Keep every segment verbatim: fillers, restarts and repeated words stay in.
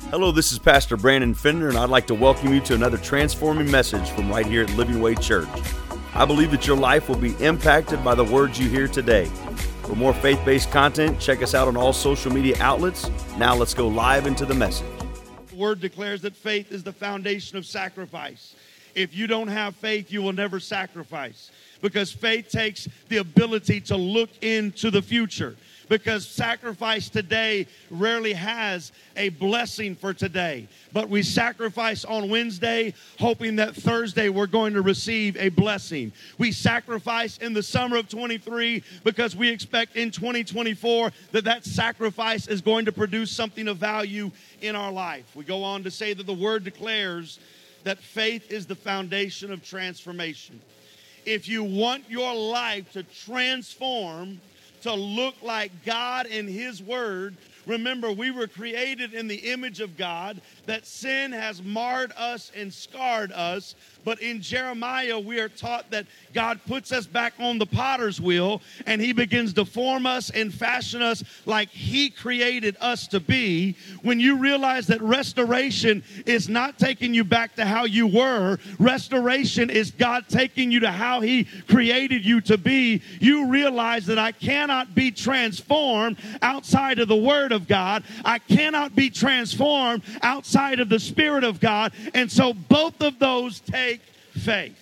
Hello, this is Pastor Brandon Fender, and I'd like to welcome you to another transforming message from right here at Living Way Church. I believe that your life will be impacted by the words you hear today. For more faith-based content, check us out on all social media outlets. Now let's go live into the message. The Word declares that faith is the foundation of sacrifice. If you don't have faith, you will never sacrifice, because faith takes the ability to look into the future. Because sacrifice today rarely has a blessing for today. But we sacrifice on Wednesday, hoping that Thursday we're going to receive a blessing. We sacrifice in the summer of twenty-three because we expect in twenty twenty-four that that sacrifice is going to produce something of value in our life. We go on to say that the Word declares that faith is the foundation of transformation. If you want your life to transform, to look like God and His Word, remember, we were created in the image of God, that sin has marred us and scarred us. But in Jeremiah, we are taught that God puts us back on the potter's wheel, and He begins to form us and fashion us like He created us to be. When you realize that restoration is not taking you back to how you were, restoration is God taking you to how He created you to be, you realize that I cannot be transformed outside of the Word of God. I cannot be transformed outside of the Spirit of God. And so both of those take faith.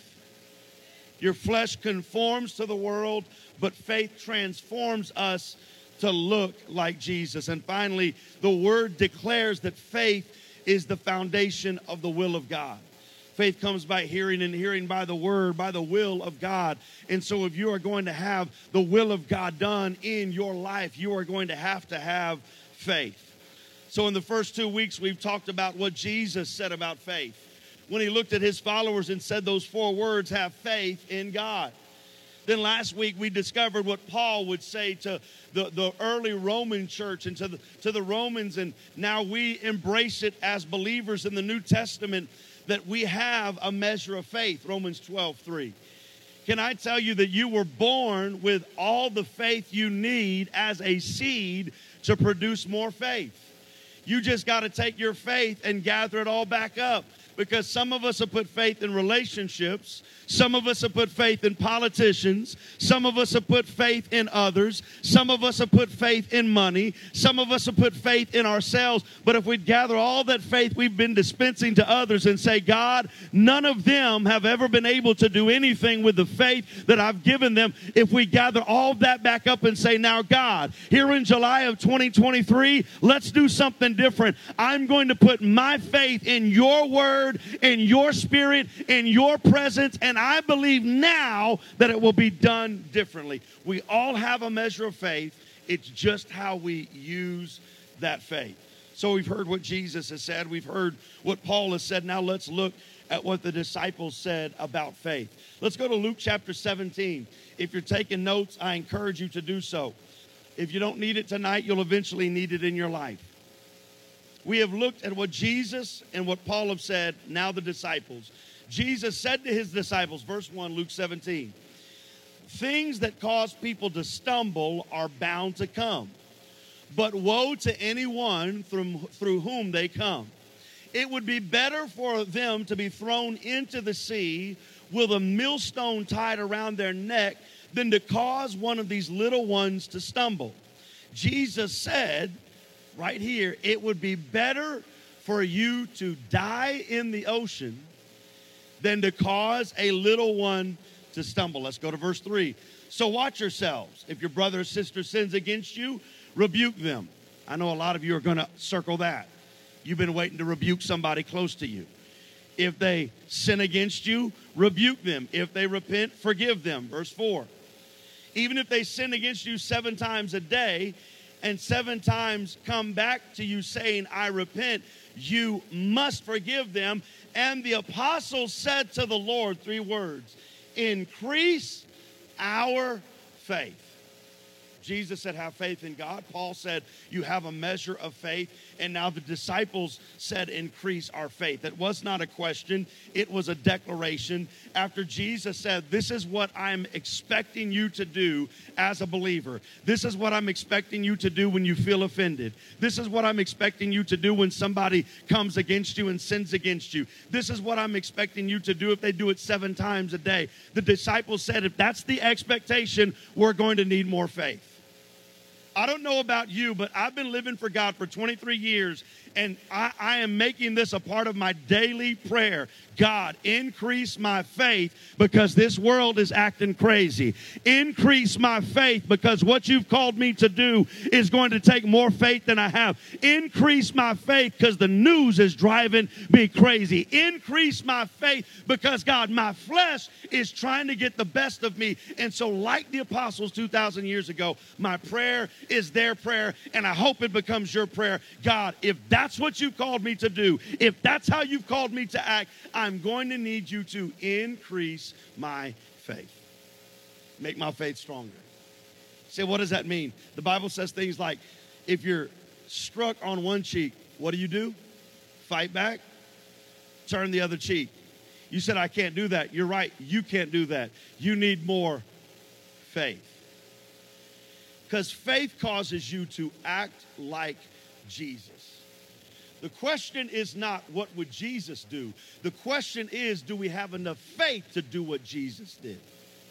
Your flesh conforms to the world, but faith transforms us to look like Jesus. And finally, the Word declares that faith is the foundation of the will of God. Faith comes by hearing, and hearing by the Word, by the will of God. And so if you are going to have the will of God done in your life, you are going to have to have faith. So in the first two weeks, we've talked about what Jesus said about faith when He looked at His followers and said those four words, have faith in God. Then last week we discovered what Paul would say to the, the early Roman church and to the, to the Romans, and now we embrace it as believers in the New Testament, that we have a measure of faith, Romans twelve three. Can I tell you that you were born with all the faith you need as a seed to produce more faith? You just got to take your faith and gather it all back up. Because some of us have put faith in relationships. Some of us have put faith in politicians. Some of us have put faith in others. Some of us have put faith in money. Some of us have put faith in ourselves. But if we'd gather all that faith we've been dispensing to others and say, God, none of them have ever been able to do anything with the faith that I've given them. If we gather all that back up and say, now God, here in July of twenty twenty-three, let's do something different. I'm going to put my faith in your word, in your spirit, in your presence, and I believe now that it will be done differently. We all have a measure of faith. It's just how we use that faith. So we've heard what Jesus has said. We've heard what Paul has said. Now let's look at what the disciples said about faith. Let's go to Luke chapter seventeen. If you're taking notes, I encourage you to do so. If you don't need it tonight, you'll eventually need it in your life. We have looked at what Jesus and what Paul have said, now the disciples. Jesus said to His disciples, verse one, Luke seventeen, things that cause people to stumble are bound to come, but woe to anyone through, through whom they come. It would be better for them to be thrown into the sea with a millstone tied around their neck than to cause one of these little ones to stumble. Jesus said, right here, it would be better for you to die in the ocean than to cause a little one to stumble. Let's go to verse three. So watch yourselves. If your brother or sister sins against you, rebuke them. I know a lot of you are going to circle that. You've been waiting to rebuke somebody close to you. If they sin against you, rebuke them. If they repent, forgive them. Verse four. Even if they sin against you seven times a day, and seven times come back to you saying, I repent, you must forgive them. And the apostles said to the Lord, three words, increase our faith. Jesus said, have faith in God. Paul said, you have a measure of faith. And now the disciples said, increase our faith. It was not a question. It was a declaration. After Jesus said, this is what I'm expecting you to do as a believer. This is what I'm expecting you to do when you feel offended. This is what I'm expecting you to do when somebody comes against you and sins against you. This is what I'm expecting you to do if they do it seven times a day. The disciples said, if that's the expectation, we're going to need more faith. I don't know about you, but I've been living for God for twenty-three years, and I, I am making this a part of my daily prayer. God, increase my faith because this world is acting crazy. Increase my faith because what you've called me to do is going to take more faith than I have. Increase my faith because the news is driving me crazy. Increase my faith because, God, my flesh is trying to get the best of me. And so like the apostles two thousand years ago, my prayer is their prayer, and I hope it becomes your prayer. God, if that's what you've called me to do, if that's how you've called me to act, I'm going to need you to increase my faith. Make my faith stronger. Say, what does that mean? The Bible says things like, if you're struck on one cheek, what do you do? Fight back, turn the other cheek. You said, I can't do that. You're right. You can't do that. You need more faith. Because faith causes you to act like Jesus. The question is not, what would Jesus do? The question is, do we have enough faith to do what Jesus did?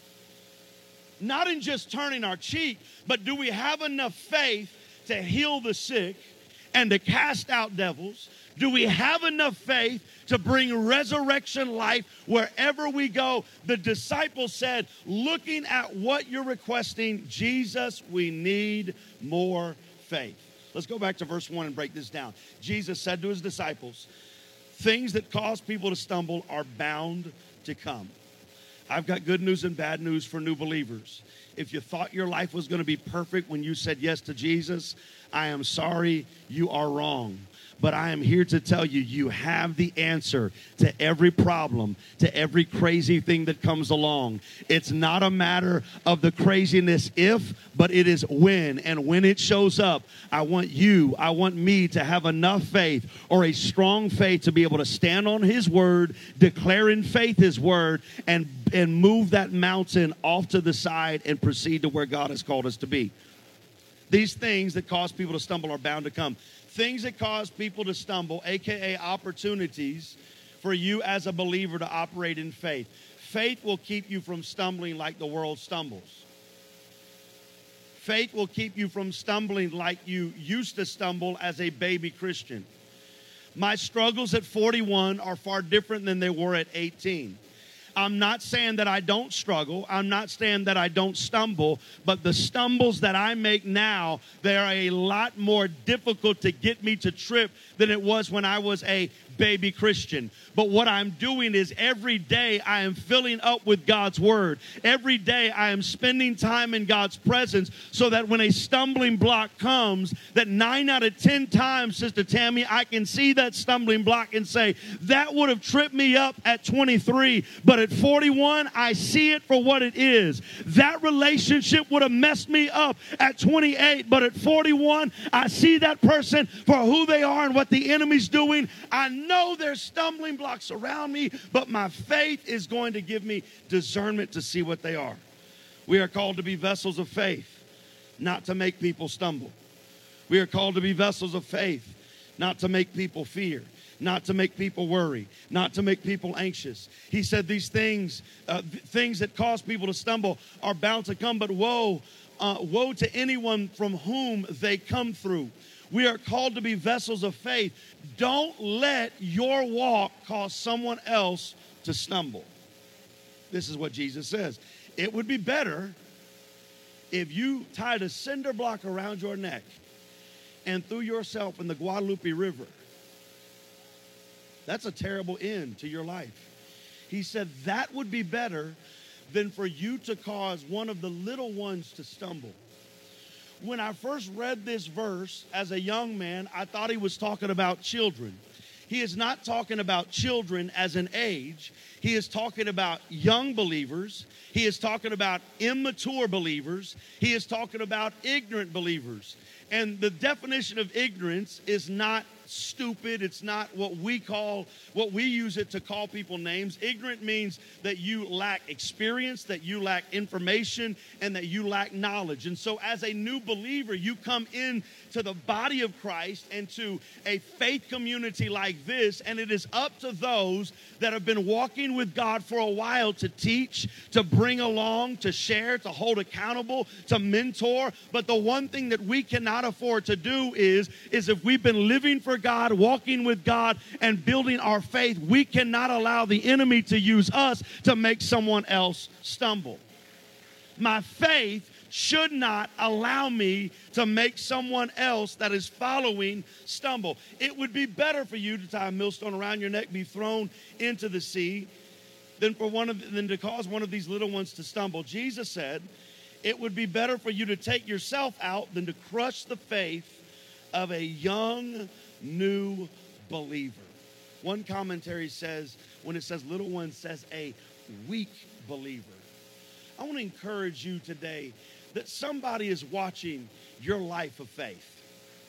Not in just turning our cheek, but do we have enough faith to heal the sick and to cast out devils? Do we have enough faith to bring resurrection life wherever we go? The disciples said, looking at what you're requesting, Jesus, we need more faith. Let's go back to verse one and break this down. Jesus said to his disciples, things that cause people to stumble are bound to come. I've got good news and bad news for new believers. If you thought your life was going to be perfect when you said yes to Jesus, I am sorry, you are wrong. But I am here to tell you, you have the answer to every problem, to every crazy thing that comes along. It's not a matter of the craziness if, but it is when. And when it shows up, I want you, I want me to have enough faith or a strong faith to be able to stand on his word, declare in faith his word, and, and move that mountain off to the side and proceed to where God has called us to be. These things that cause people to stumble are bound to come. Things that cause people to stumble, a k a opportunities for you as a believer to operate in faith. Faith will keep you from stumbling like the world stumbles. Faith will keep you from stumbling like you used to stumble as a baby Christian. My struggles at forty-one are far different than they were at eighteen. I'm not saying that I don't struggle. I'm not saying that I don't stumble. But the stumbles that I make now, they are a lot more difficult to get me to trip than it was when I was a baby Christian. But what I'm doing is every day I am filling up with God's word. Every day I am spending time in God's presence so that when a stumbling block comes, that nine out of ten times, Sister Tammy, I can see that stumbling block and say, that would have tripped me up at twenty-three, but at forty-one, I see it for what it is. That relationship would have messed me up at twenty-eight, but at forty-one, I see that person for who they are and what the enemy's doing. I know there's stumbling blocks around me, but my faith is going to give me discernment to see what they are. We are called to be vessels of faith, not to make people stumble. We are called to be vessels of faith, not to make people fear, not to make people worry, not to make people anxious. He said these things, uh, th- things that cause people to stumble are bound to come, but woe, uh, woe to anyone from whom they come through. We are called to be vessels of faith. Don't let your walk cause someone else to stumble. This is what Jesus says. It would be better if you tied a cinder block around your neck and threw yourself in the Guadalupe River. That's a terrible end to your life. He said that would be better than for you to cause one of the little ones to stumble. When I first read this verse as a young man, I thought he was talking about children. He is not talking about children as an age. He is talking about young believers. He is talking about immature believers. He is talking about ignorant believers. And the definition of ignorance is not stupid. It's not what we call, what we use it to call people names. Ignorant means that you lack experience, that you lack information, and that you lack knowledge. And so as a new believer, you come in to the body of Christ and to a faith community like this, and it is up to those that have been walking with God for a while to teach, to bring along, to share, to hold accountable, to mentor. But the one thing that we cannot afford to do is, is if we've been living for God, walking with God, and building our faith, we cannot allow the enemy to use us to make someone else stumble. My faith should not allow me to make someone else that is following stumble. It would be better for you to tie a millstone around your neck, be thrown into the sea, than for one of than to cause one of these little ones to stumble. Jesus said, it would be better for you to take yourself out than to crush the faith of a young, new believer. One commentary says, when it says little one, says a weak believer. I want to encourage you today that somebody is watching your life of faith.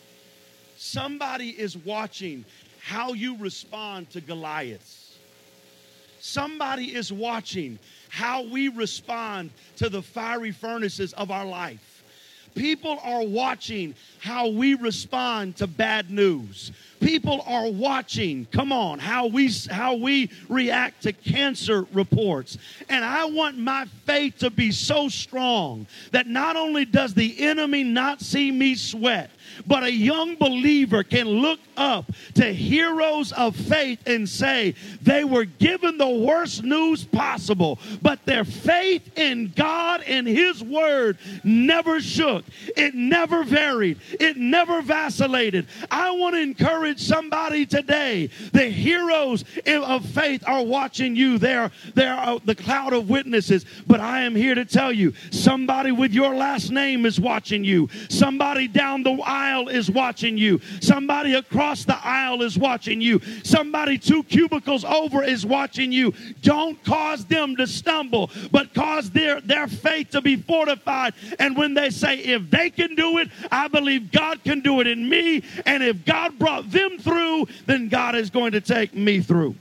Somebody is watching how you respond to Goliaths. Somebody is watching how we respond to the fiery furnaces of our life. People are watching how we respond to bad news. People are watching, come on, how we how we react to cancer reports. And I want my faith to be so strong that not only does the enemy not see me sweat, but a young believer can look up to heroes of faith and say they were given the worst news possible, but their faith in God and His Word never shook. It never varied. It never vacillated. I want to encourage somebody today. The heroes of faith are watching you. They're, they're the cloud of witnesses. But I am here to tell you, somebody with your last name is watching you. Somebody down the aisle is watching you. Somebody across the aisle is watching you. Somebody two cubicles over is watching you. Don't cause them to stumble, but cause their, their faith to be fortified. And when they say, if they can do it, I believe God can do it in me. And if God brought them through, then God is going to take me through.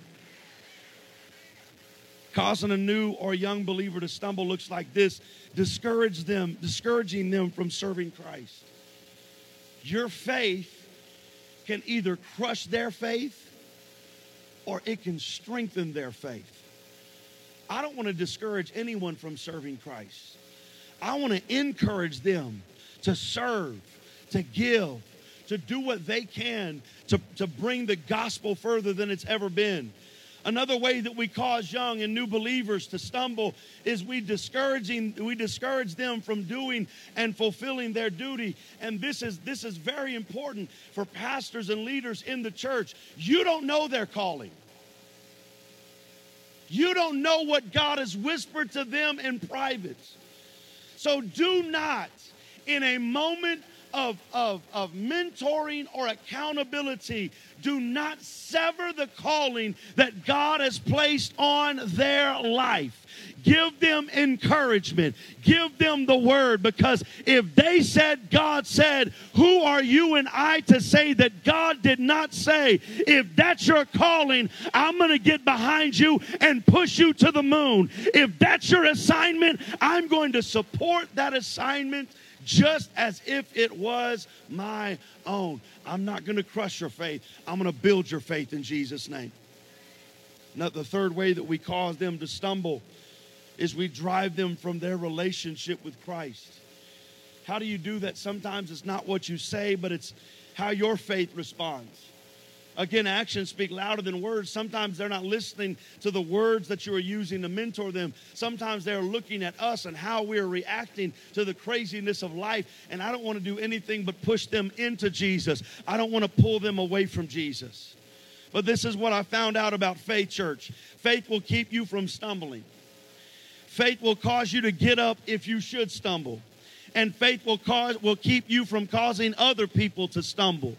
Causing a new or young believer to stumble looks like this: discourage them, discouraging them from serving Christ. Your faith can either crush their faith or it can strengthen their faith. I don't want to discourage anyone from serving Christ. I want to encourage them to serve, to give, to do what they can to, to bring the gospel further than it's ever been. Another way that we cause young and new believers to stumble is we discouraging we discourage them from doing and fulfilling their duty. And this is this is very important for pastors and leaders in the church. You don't know their calling. You don't know what God has whispered to them in private. So do not, in a moment Of, of, of mentoring or accountability, do not sever the calling that God has placed on their life. Give them encouragement. Give them the word, because if they said God said, who are you and I to say that God did not say? If that's your calling, I'm going to get behind you and push you to the moon. If that's your assignment, I'm going to support that assignment just as if it was my own. I'm not going to crush your faith. I'm going to build your faith in Jesus' name. Now, the third way that we cause them to stumble is we drive them from their relationship with Christ. How do you do that? Sometimes it's not what you say, but it's how your faith responds. Again, actions speak louder than words. Sometimes they're not listening to the words that you are using to mentor them. Sometimes they're looking at us and how we're reacting to the craziness of life. And I don't want to do anything but push them into Jesus. I don't want to pull them away from Jesus. But this is what I found out about faith, church. Faith will keep you from stumbling. Faith will cause you to get up if you should stumble. And faith will cause will keep you from causing other people to stumble.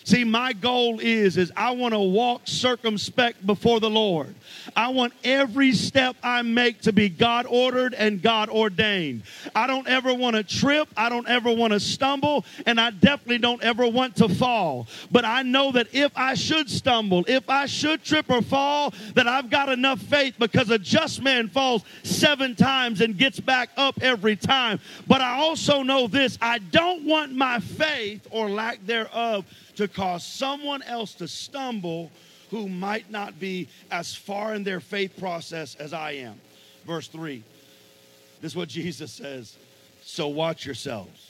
See, my goal is, is I want to walk circumspect before the Lord. I want every step I make to be God-ordered and God-ordained. I don't ever want to trip. I don't ever want to stumble. And I definitely don't ever want to fall. But I know that if I should stumble, if I should trip or fall, that I've got enough faith, because a just man falls seven times and gets back up every time. But I also know this: I don't want my faith or lack thereof to cause someone else to stumble who might not be as far in their faith process as I am. Verse three. This is what Jesus says. So watch yourselves.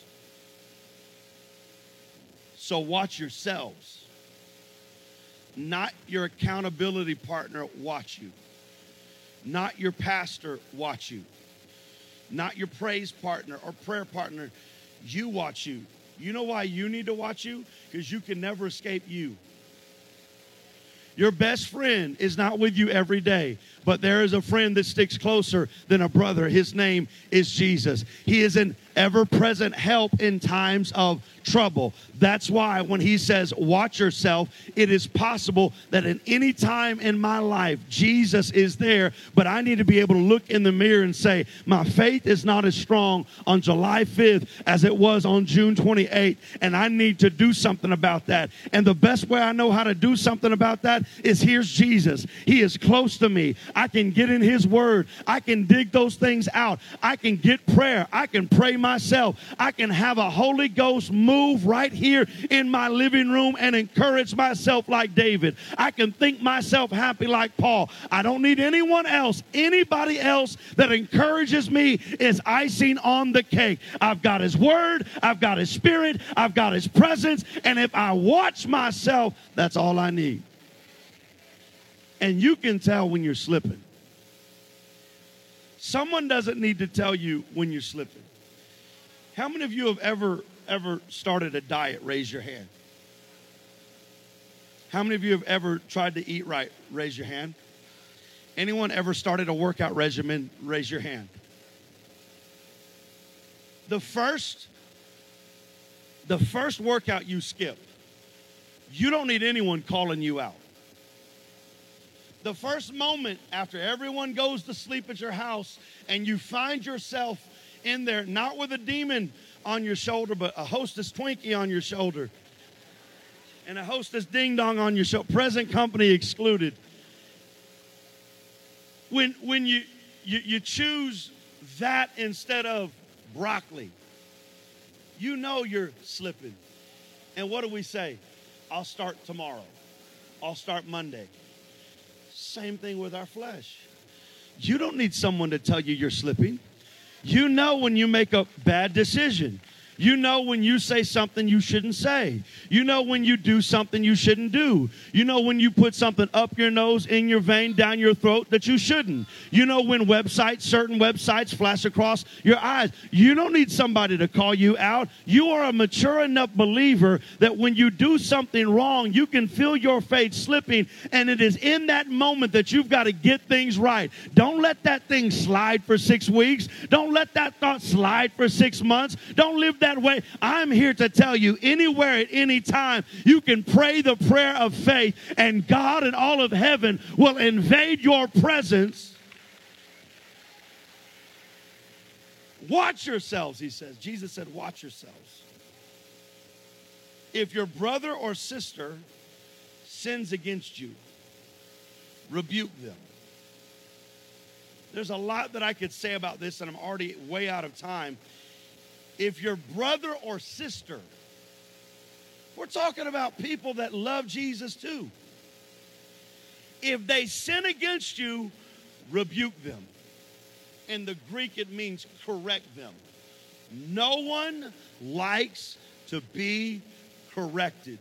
So watch yourselves. Not your accountability partner watch you. Not your pastor watch you. Not your praise partner or prayer partner. You watch you. You know why you need to watch you? Because you can never escape you. Your best friend is not with you every day, but there is a friend that sticks closer than a brother. His name is Jesus. He is an ever-present help in times of trouble. That's why when he says, watch yourself, it is possible that at any time in my life, Jesus is there, but I need to be able to look in the mirror and say, my faith is not as strong on July fifth as it was on June twenty-eighth, and I need to do something about that. And the best way I know how to do something about that is here's Jesus. He is close to me. I can get in his word. I can dig those things out. I can get prayer. I can pray myself. I can have a Holy Ghost move right here in my living room and encourage myself like David. I can think myself happy like Paul. I don't need anyone else. Anybody else that encourages me is icing on the cake. I've got his word. I've got his spirit. I've got his presence. And if I watch myself, that's all I need. And you can tell when you're slipping. Someone doesn't need to tell you when you're slipping. How many of you have ever, ever started a diet? Raise your hand. How many of you have ever tried to eat right? Raise your hand. Anyone ever started a workout regimen? Raise your hand. The first, the first workout you skip, you don't need anyone calling you out. The first moment after everyone goes to sleep at your house and you find yourself in there, not with a demon on your shoulder, but a Hostess Twinkie on your shoulder and a Hostess Ding Dong on your shoulder, present company excluded. When, when you, you, you choose that instead of broccoli, you know you're slipping. And what do we say? I'll start tomorrow. I'll start Monday. Same thing with our flesh. You don't need someone to tell you you're slipping. You know when you make a bad decision. You know when you say something you shouldn't say. You know when you do something you shouldn't do. You know when you put something up your nose, in your vein, down your throat that you shouldn't. You know when websites, certain websites flash across your eyes. You don't need somebody to call you out. You are a mature enough believer that when you do something wrong, you can feel your faith slipping, and it is in that moment that you've got to get things right. Don't let that thing slide for six weeks. Don't let that thought slide for six months. Don't live that way. I'm here to tell you, anywhere at any time, you can pray the prayer of faith, and God and all of heaven will invade your presence. Watch yourselves, he says. Jesus said, watch yourselves. If your brother or sister sins against you, rebuke them. There's a lot that I could say about this, and I'm already way out of time. If your brother or sister, we're talking about people that love Jesus too. If they sin against you, rebuke them. In the Greek, it means correct them. No one likes to be corrected.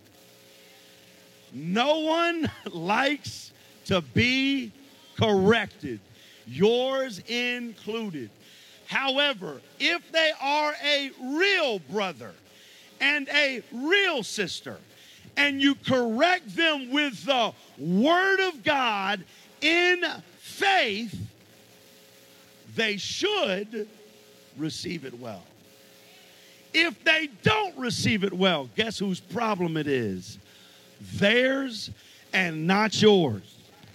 No one likes to be corrected, yours included. However, if they are a real brother and a real sister, and you correct them with the Word of God in faith, they should receive it well. If they don't receive it well, guess whose problem it is? theirs and not yours.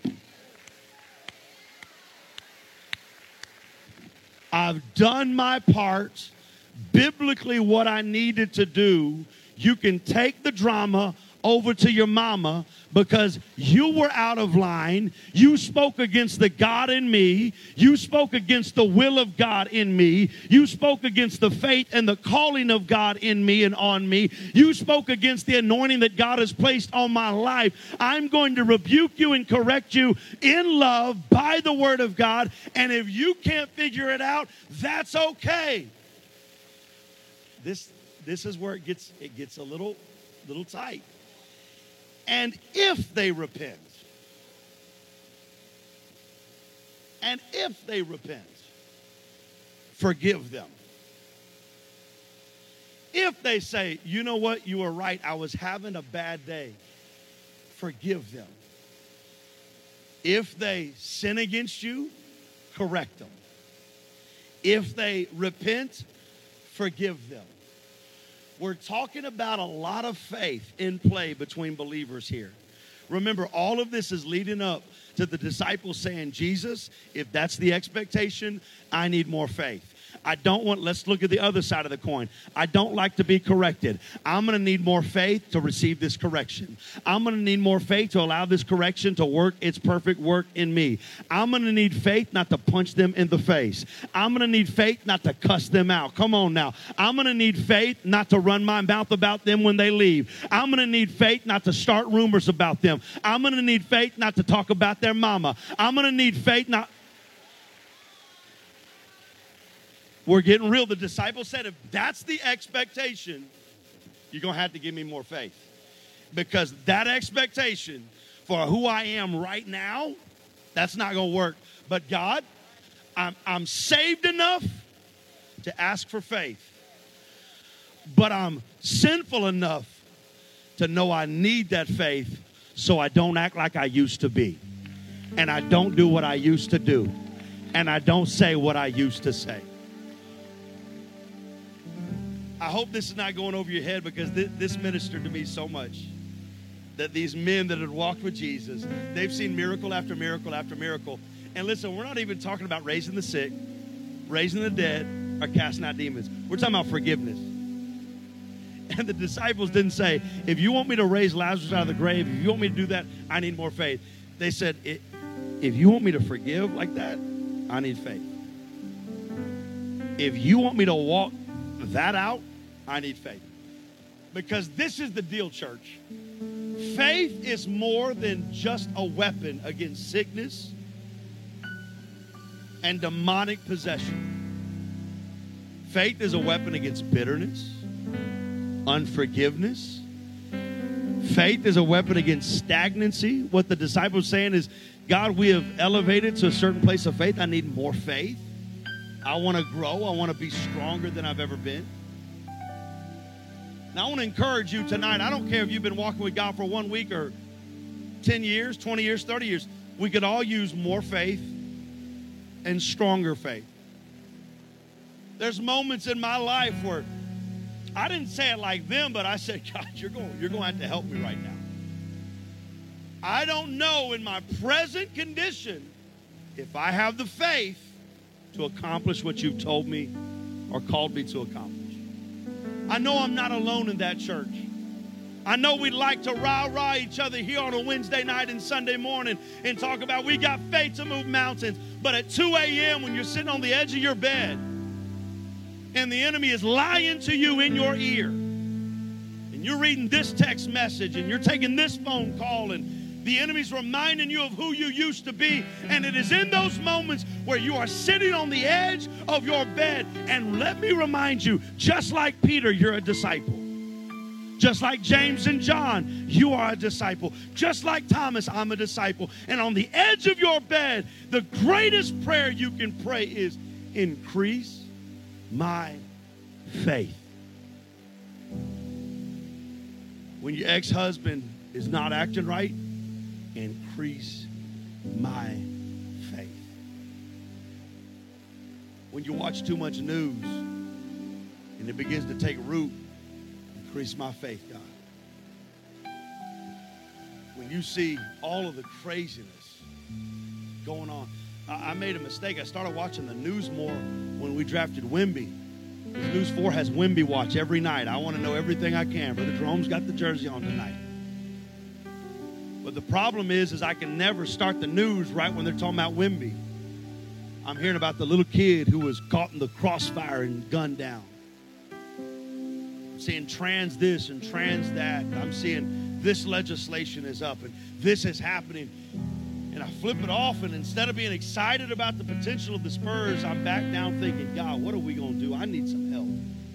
I've done my part, biblically what I needed to do. You can take the drama over to your mama because you were out of line. You spoke against the God in me. You spoke against the will of God in me. You spoke against the faith and the calling of God in me and on me. You spoke against the anointing that God has placed on my life. I'm going to rebuke you and correct you in love by the word of God. And if you can't figure it out, that's okay. This, this is where it gets, it gets a little, little tight. And if they repent, and if they repent, forgive them. If they say, you know what, you were right, I was having a bad day, forgive them. If they sin against you, correct them. If they repent, forgive them. We're talking about a lot of faith in play between believers here. Remember, all of this is leading up to the disciples saying, Jesus, if that's the expectation, I need more faith. I don't want, let's look at the other side of the coin. I don't like to be corrected. I'm going to need more faith to receive this correction. I'm going to need more faith to allow this correction to work its perfect work in me. I'm going to need faith not to punch them in the face. I'm going to need faith not to cuss them out. Come on now. I'm going to need faith not to run my mouth about them when they leave. I'm going to need faith not to start rumors about them. I'm going to need faith not to talk about their mama. I'm going to need faith not... We're getting real. The disciples said, if that's the expectation, you're going to have to give me more faith. Because that expectation for who I am right now, that's not going to work. But God, I'm, I'm saved enough to ask for faith. But I'm sinful enough to know I need that faith so I don't act like I used to be. And I don't do what I used to do. And I don't say what I used to say. I hope this is not going over your head because th- this ministered to me so much. That these men that had walked with Jesus, they've seen miracle after miracle after miracle. And listen, we're not even talking about raising the sick, raising the dead, or casting out demons. We're talking about forgiveness. And the disciples didn't say, if you want me to raise Lazarus out of the grave, if you want me to do that, I need more faith. They said, if you want me to forgive like that, I need faith. If you want me to walk that out, I need faith. Because this is the deal, church. Faith is more than just a weapon against sickness and demonic possession. Faith is a weapon against bitterness, unforgiveness. Faith is a weapon against stagnancy. What the disciples are saying is, God, we have elevated to a certain place of faith. I need more faith. I want to grow. I want to be stronger than I've ever been. Now, I want to encourage you tonight. I don't care if you've been walking with God for one week or ten years, twenty years, thirty years. We could all use more faith and stronger faith. There's moments in my life where I didn't say it like them, but I said, God, you're going, you're going to have to help me right now. I don't know in my present condition if I have the faith to accomplish what you've told me or called me to accomplish. I know I'm not alone in that church. I know we'd like to rah-rah each other here on a Wednesday night and Sunday morning and talk about we got faith to move mountains. But at two a.m. when you're sitting on the edge of your bed and the enemy is lying to you in your ear and you're reading this text message and you're taking this phone call and the enemy's reminding you of who you used to be. And it is in those moments where you are sitting on the edge of your bed. And let me remind you, just like Peter, you're a disciple. Just like James and John, you are a disciple. Just like Thomas, I'm a disciple. And on the edge of your bed, the greatest prayer you can pray is, increase my faith. When your ex-husband is not acting right, increase my faith. When you watch too much news and it begins to take root, increase my faith, God. when you see all of the craziness going on. I, I made a mistake. I started watching the news more when we drafted Wemby. News four has Wemby Watch every night. I want to know everything I can. Brother Jerome's got the jersey on tonight. But the problem is, is I can never start the news right when they're talking about Wemby. I'm hearing about the little kid who was caught in the crossfire and gunned down. I'm seeing trans this and trans that. I'm seeing this legislation is up and this is happening. And I flip it off, and instead of being excited about the potential of the Spurs, I'm back down thinking, God, what are we going to do? I need some help.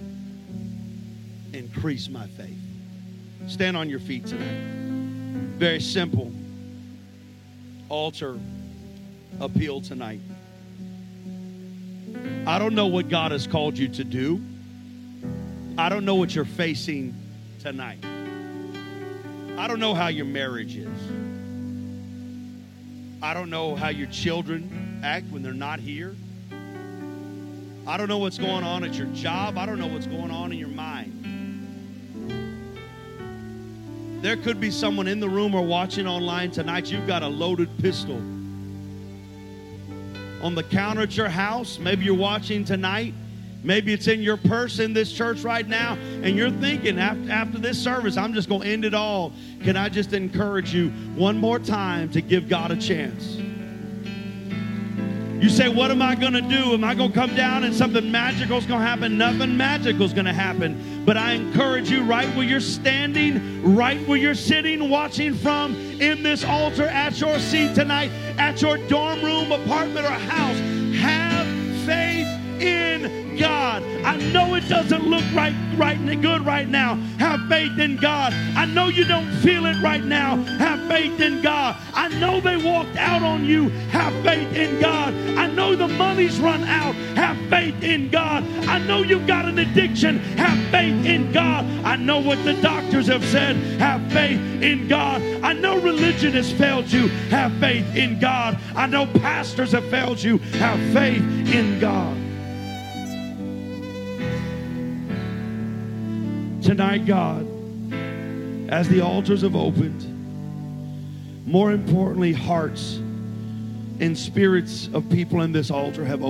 Increase my faith. Stand on your feet tonight. Very simple altar appeal tonight. I don't know what God has called you to do. I don't know what you're facing tonight. I don't know how your marriage is. I don't know how your children act when they're not here. I don't know what's going on at your job. I don't know what's going on in your mind. There could be someone in the room or watching online tonight. You've got a loaded pistol on the counter at your house. Maybe you're watching tonight. Maybe it's in your purse in this church right now, and you're thinking, after, after this service, I'm just going to end it all. Can I just encourage you one more time to give God a chance? You say, what am I going to do? Am I going to come down and something magical is going to happen? Nothing magical is going to happen. But I encourage you, right where you're standing, right where you're sitting, watching from, in this altar, at your seat tonight, at your dorm room, apartment, or house, have faith in God. I know it doesn't look right, right good right now. Have faith in God. I know you don't feel it right now. Have faith in God. I know they walked out on you. Have faith in God. I know the money's run out. Have faith in God. I know you've got an addiction. Have faith in God. I know what the doctors have said. Have faith in God. I know religion has failed you. Have faith in God. I know pastors have failed you. Have faith in God. Tonight, God, as the altars have opened, more importantly, hearts and spirits of people in this altar have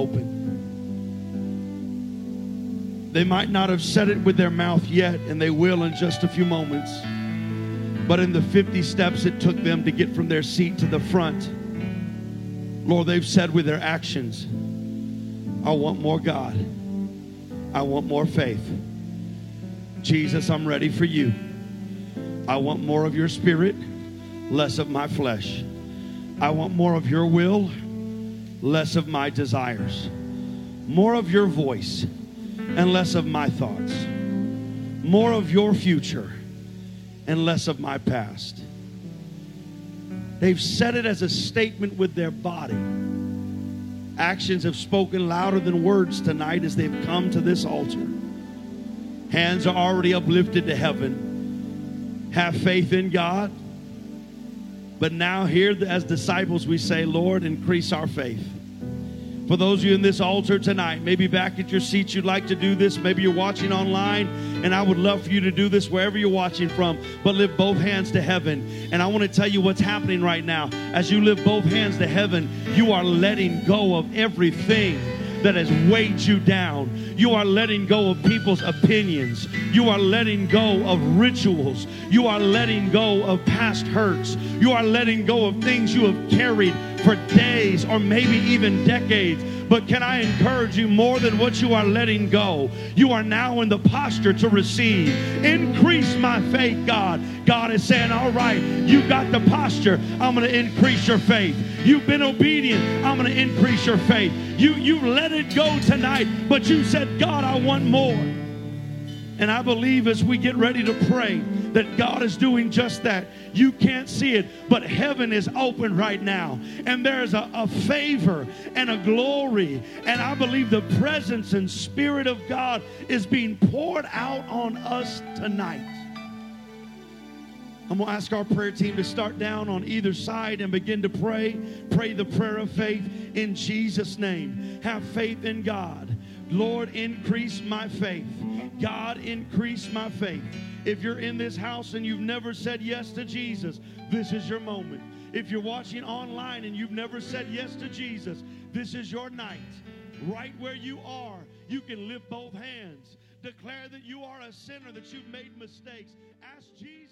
opened. They might not have said it with their mouth yet, and they will in just a few moments. But in the fifty steps it took them to get from their seat to the front, Lord, they've said with their actions, I want more God. I want more faith. Jesus, I'm ready for you. I want more of your spirit, less of my flesh. I want more of your will, less of my desires. More of your voice and less of my thoughts. More of your future and less of my past. They've said it as a statement with their body. Actions have spoken louder than words tonight as they've come to this altar. Hands are already uplifted to heaven. Have faith in God. But now here as disciples we say, Lord, increase our faith. For those of you in this altar tonight, maybe back at your seats you'd like to do this. Maybe you're watching online, and I would love for you to do this wherever you're watching from. But lift both hands to heaven. And I want to tell you what's happening right now. As you lift both hands to heaven, you are letting go of everything that has weighed you down. You are letting go of people's opinions. You are letting go of rituals. You are letting go of past hurts. You are letting go of things you have carried for days or maybe even decades. But can I encourage you, more than what you are letting go, you are now in the posture to receive. Increase my faith, God. God is saying, all right, you got the posture. I'm going to increase your faith. You've been obedient. I'm going to increase your faith. You, you let it go tonight, but you said, God, I want more. And I believe as we get ready to pray that God is doing just that. You can't see it, but heaven is open right now. And there's a, a favor and a glory. And I believe the presence and Spirit of God is being poured out on us tonight. I'm going to ask our prayer team to start down on either side and begin to pray. Pray the prayer of faith in Jesus' name. Have faith in God. Lord, increase my faith. God, increase my faith. If you're in this house and you've never said yes to Jesus, this is your moment. If you're watching online and you've never said yes to Jesus, this is your night. Right where you are, you can lift both hands. Declare that you are a sinner, that you've made mistakes. Ask Jesus.